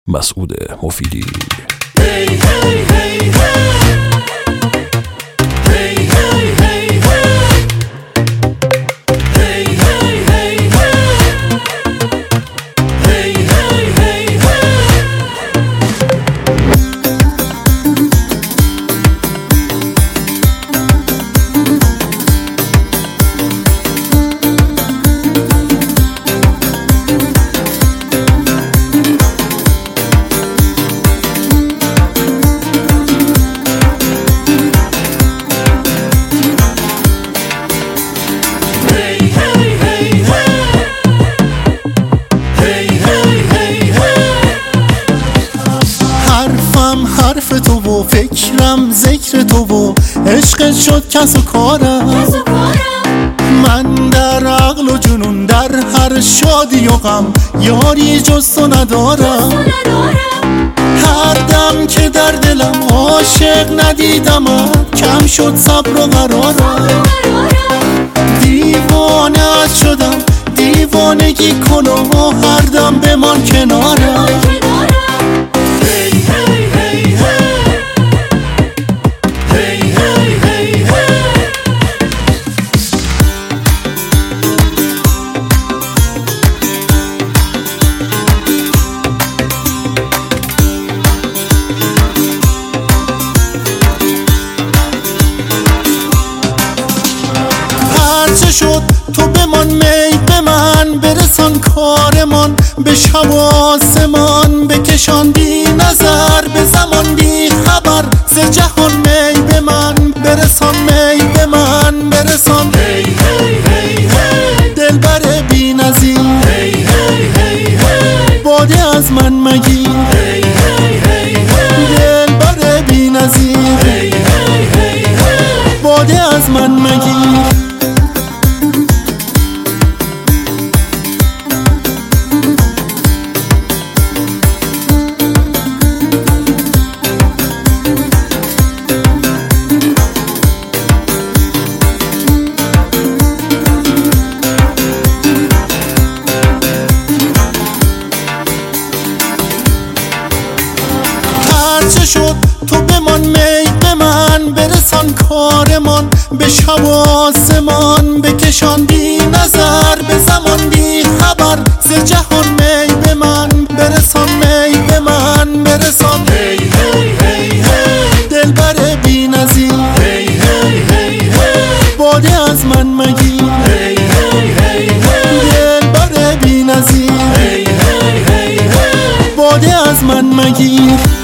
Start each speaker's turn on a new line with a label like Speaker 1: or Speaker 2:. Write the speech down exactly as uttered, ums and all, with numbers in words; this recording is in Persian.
Speaker 1: مسعود مفیدی.
Speaker 2: Hey hey hey hey Hey hey hey hey Hey hey hey hey Hey hey hey
Speaker 3: حرف تو و فکرم ذکر تو و عشقت شد کس و کارم. من در عقل و جنون در هر شادی و غم یاری جز تو ندارم. هر دم که در دلم عاشق ندیدمت کم شد صبر و قرارم. دیوانه شدم دیوانگی کن و هر دم بمان کنارم. چه شد تو بمان می به من برسان کارمان به شب و آسمان بکشان بی نظر به زمان بی خبر ز جهان می به من برسان می به من برسان.
Speaker 2: Hey hey hey hey
Speaker 3: دلبر بی نظیر
Speaker 2: Hey hey hey hey
Speaker 3: باده از من مگیر.
Speaker 2: Hey hey hey hey
Speaker 3: دلبر بی نظیر
Speaker 2: Hey hey hey hey
Speaker 3: باده از من مگیر. چه شد تو بمان می به من برسان کارمان به شب و آسمان بکشان بی نظر به زمان بی خبر ز جهان می به من برسان می به من برسان.
Speaker 2: Hey hey hey hey
Speaker 3: دلبر بی نظیر
Speaker 2: Hey hey hey hey
Speaker 3: باده از من مگیر.
Speaker 2: Hey hey hey hey
Speaker 3: دلبر بی نظیر
Speaker 2: Hey hey hey hey
Speaker 3: باده از من مگیر.